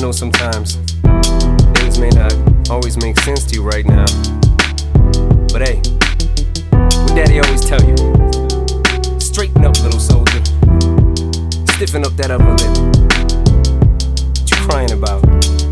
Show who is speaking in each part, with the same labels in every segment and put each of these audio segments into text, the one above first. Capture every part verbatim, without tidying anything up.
Speaker 1: know sometimes things may not always make sense to you right now, but hey, what daddy always tell you? Straighten up, little soldier. Stiffen up that upper lip. What you crying about?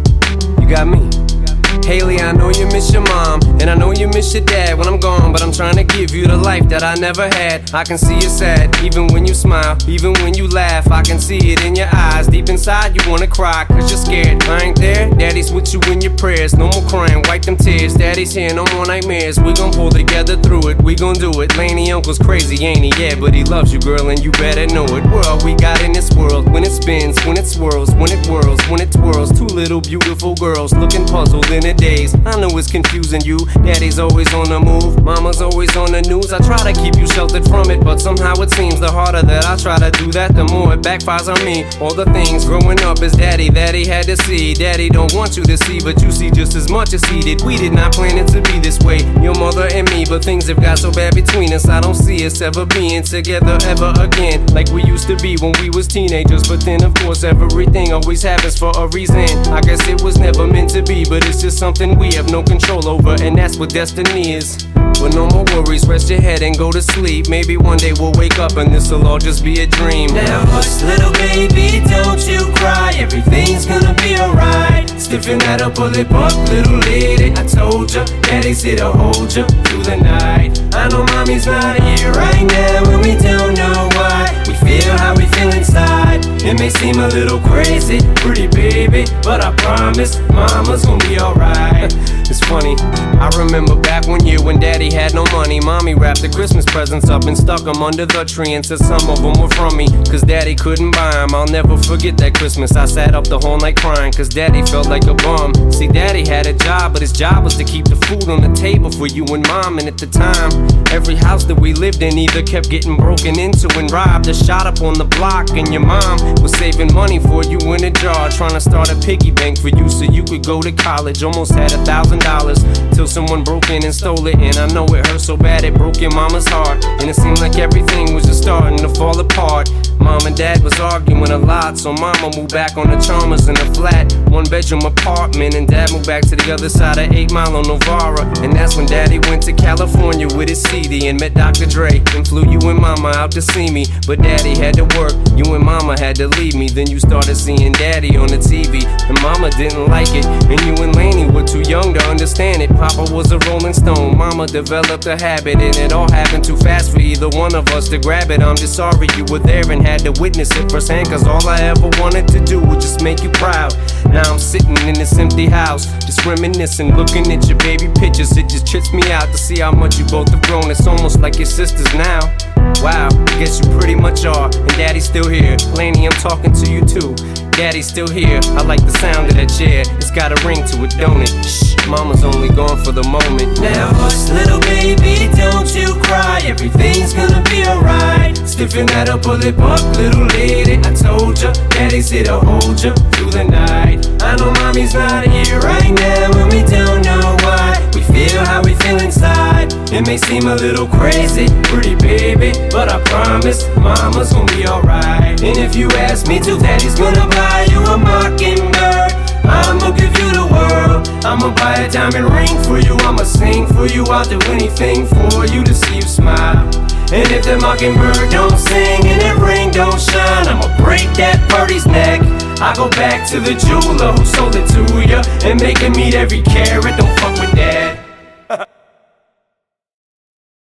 Speaker 1: You got me. Haley, I know you miss your mom, and I know you miss your dad when I'm gone, but I'm trying to give you the life that I never had. I can see you sad, even when you smile, even when you laugh. I can see it in your eyes, deep inside you wanna cry, cause you're scared. I ain't there, daddy's with you in your prayers. No more crying, wipe them tears. Daddy's here, no more nightmares. We gon' pull together through it, we gon' do it. Laney uncle's crazy, ain't he? Yeah, but he loves you, girl, and you better know it. We're all we got in this world, when it spins, when it swirls, when it whirls, when it twirls. Two little beautiful girls looking puzzled in a daze. I know it's confusing you. Daddy's always on the move, mama's always on the news. I try to keep you sheltered from it, but somehow it seems the harder that I try to do that, the more it backfires on me. All the things growing up as daddy that he had to see. Daddy don't want you to see, but you see just as much as he did. We did not plan it to be this way, your mother and me, but things have got so bad between us. I don't see us ever being together ever again, like we used to be when we was teenagers. But then of course everything always happens for a reason. I guess it was never meant to be, but it's just something we have no control over, and that's what destiny is. But no more worries, rest your head and go to sleep. Maybe one day we'll wake up and this'll all just be a dream.
Speaker 2: Now hush, little baby, don't you cry. Everything's gonna be alright. Stiffen that upper lip up, little lady. I told ya, daddy's here to hold ya through the night. I know mommy's not here right now, and we don't know why. We feel how we feel inside. It may seem a little crazy, pretty baby, but I promise mama's gonna be alright.
Speaker 1: It's funny, I remember back one year when daddy had no money. Mommy wrapped the Christmas presents up and stuck them under the tree and said some of them were from me, cause daddy couldn't buy them. I'll never forget that Christmas. I sat up the whole night crying, cause daddy felt like a bum. See, daddy had a job, but his job was to keep the food on the table for you and mom. And at the time, every house that we lived in either kept getting broken into and robbed or shot up on the block. And your mom was saving money for you in a jar, trying to start a piggy bank for you so you could go to college. Almost had a thousand dollars till someone broke in and stole it. And I know it hurt so bad it broke your mama's heart, and it seemed like everything was just starting to fall apart. Mom and dad was arguing a lot, so mama moved back on the Chalmers in a flat one bedroom apartment, and dad moved back to the other side of eight Mile on Novara. And that's when daddy went to California with his C D and met Doctor Dre and flew you and mama out to see me. But daddy had to work, you and mama had to leave me. Then you started seeing daddy on the T V, and mama didn't like it, and you and Laney were too young to understand it. Papa was a rolling stone, mama developed a habit, and it all happened too fast for either one of us to grab it. I'm just sorry you were there and had to witness it firsthand, cause all I ever wanted to do was just make you proud. Now I'm sitting in this empty house, just reminiscing, looking at your baby pictures. It just trips me out to see how much you both have grown. It's almost like your sisters now. Wow, I guess you pretty much are, and daddy's still here. Laney, I'm talking to you too. Daddy's still here, I like the sound of that chair. It's got a ring to it, don't it? Shh, mama's only gone for the moment.
Speaker 2: Now hush, little baby, don't you cry. Everything's gonna be alright. Stiffen that upper lip up, little lady. I told ya, daddy's here to hold ya through the night. I know mommy's not here right now, and we don't know why. We feel how we feel inside. It may seem a little crazy, pretty baby, but I promise mama's gonna be alright. And if you ask me to, daddy's gonna buy you a mockingbird. I'ma give you the world. I'ma buy a diamond ring for you. I'ma sing for you. I'll do anything for you to see you smile. And if that mockingbird don't sing and that ring don't shine, I'ma break that birdie's neck. I go back to the jeweler who sold it to ya and make him eat every carat. Don't fuck with that.